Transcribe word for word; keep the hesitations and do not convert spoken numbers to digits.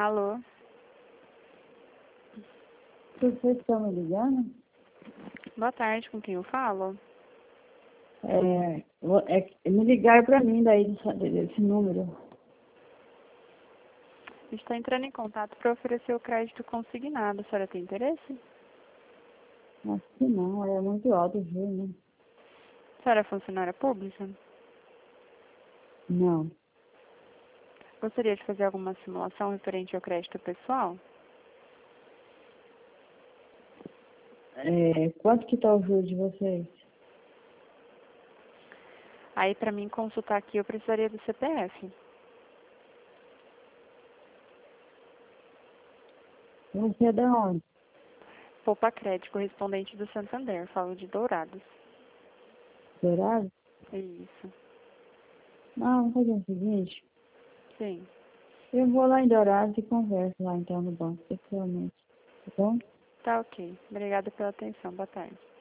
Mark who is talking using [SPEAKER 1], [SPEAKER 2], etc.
[SPEAKER 1] Alô?
[SPEAKER 2] Vocês estão me ligando?
[SPEAKER 1] Boa tarde, com quem eu falo?
[SPEAKER 2] É, vo- é, que me ligaram para mim daí desse, desse número.
[SPEAKER 1] A gente está entrando em contato para oferecer o crédito consignado. A senhora tem interesse?
[SPEAKER 2] Acho que não, é muito alto o juro, né?
[SPEAKER 1] A senhora é funcionária pública?
[SPEAKER 2] Não.
[SPEAKER 1] Gostaria de fazer alguma simulação referente ao crédito pessoal?
[SPEAKER 2] É, quanto que tá o juro de vocês?
[SPEAKER 1] Aí, para mim consultar aqui, eu precisaria do C P F.
[SPEAKER 2] Você é da onde?
[SPEAKER 1] Poupa Crédito, correspondente do Santander. Falo de Dourados.
[SPEAKER 2] Dourado?
[SPEAKER 1] É isso.
[SPEAKER 2] Não, vamos fazer o seguinte.
[SPEAKER 1] Sim.
[SPEAKER 2] Eu vou lá em Dourados e converso lá então no banco, pessoalmente. Tá bom?
[SPEAKER 1] Tá ok. Obrigada pela atenção. Boa tarde.